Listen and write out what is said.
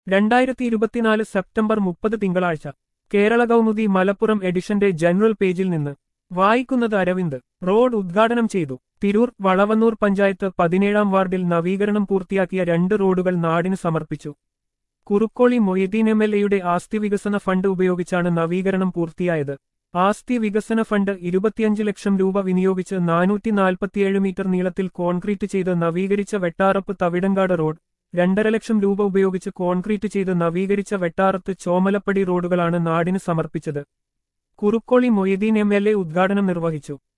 2024 September 30 തിങ്കളാഴ്ച കേരള കൗമുദി മലപ്പുറം എഡിഷന്റെ general പേജിൽ നിന്ന് വായിക്കുന്നത് അരവിന്ദ്. റോഡ് ഉദ്ഘാടനം ചെയ്തു. തിരൂർ. വളവന്നൂർ പഞ്ചായത്ത് 17-ാം വാർഡിൽ നവീകരണം പൂർത്തിയാക്കിയ 2 റോഡുകൾ നാടിന് സമർപ്പിച്ചു. കുറുക്കോളി മൊയ്തീൻ എംഎൽഎയുടെ ആസ്തി വികസന ഫണ്ട് ഉപയോഗിച്ചാണ് നവീകരണം പൂർത്തിയായത്. ആസ്തി വികസന ഫണ്ട് 25 ലക്ഷം രൂപ വിനിയോഗിച്ച് 447 മീറ്റർ നീളത്തിൽ കോൺക്രീറ്റ് ചെയ്ത് നവീകരിച്ച വെട്ടാറപ്പ് തവിടങ്കാട് റോഡ്, 2.5 ലക്ഷം രൂപ ഉപയോഗിച്ച് കോൺക്രീറ്റ് ചെയ്ത് നവീകരിച്ച വെട്ടാറത്ത് ചോമലപ്പടി റോഡുകളാണ് നാടിന് സമർപ്പിച്ചത്. കുറുക്കോളി മൊയ്തീൻ എംഎൽഎ ഉദ്ഘാടനം നിർവഹിച്ചു.